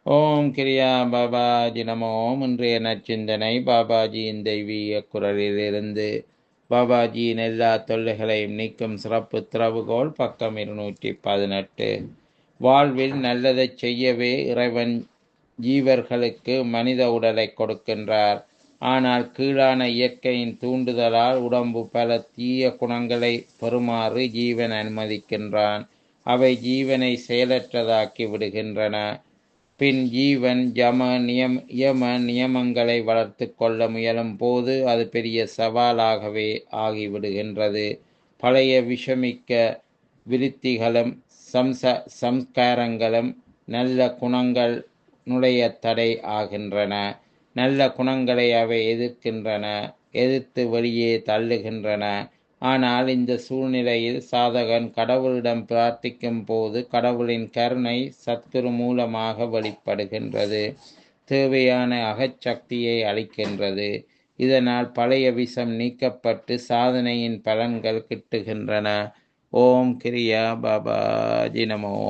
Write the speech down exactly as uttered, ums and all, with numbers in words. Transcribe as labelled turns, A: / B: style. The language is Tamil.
A: ஓம் கிரியா பாபாஜி நமோ. இன்றைய நற்சிந்தனை பாபாஜியின் தெய்வீக குரலிலிருந்து. பாபாஜியின் எல்லா தொல்லைகளையும் நீக்கும் சிறப்பு திறவுகோல், பக்கம் இருநூற்றி பதினெட்டு. வாழ்வில் நல்லதைச் செய்யவே இறைவன் ஜீவர்களுக்கு மனித உடலை கொடுக்கின்றார். ஆனால் கீழான இயற்கையின் தூண்டுதலால் உடம்பு பல தீய குணங்களை பெறுமாறு ஜீவன் அனுமதிக்கின்றான். அவை ஜீவனை செயலற்றதாக்கி விடுகின்றன. பின் ஜீவன் யம நியம் யம நியமங்களை வளர்த்து கொள்ள முயலும் போது அது பெரிய சவாலாகவே ஆகிவிடுகின்றது. பழைய விஷமிக்க விருத்திகளும் சம்ச சம்ஸ்காரங்களும் நல்ல குணங்கள் நுழைய தடை ஆகின்றன. நல்ல குணங்களை அவை எதிர்க்கின்றன, எதிர்த்து வெளியே தள்ளுகின்றன. ஆனால் இந்த சூழ்நிலையில் சாதகன் கடவுளிடம் பிரார்த்திக்கும் போது கடவுளின் கருணை சத்துரு மூலமாக வெளிப்படுகின்றது, தேவையான அகச்சக்தியை அளிக்கின்றது. இதனால் பழைய விஷம் நீக்கப்பட்டு சாதனையின் பலன்கள் கிட்டுகின்றன. ஓம் கிரியா பாபாஜி நமோ.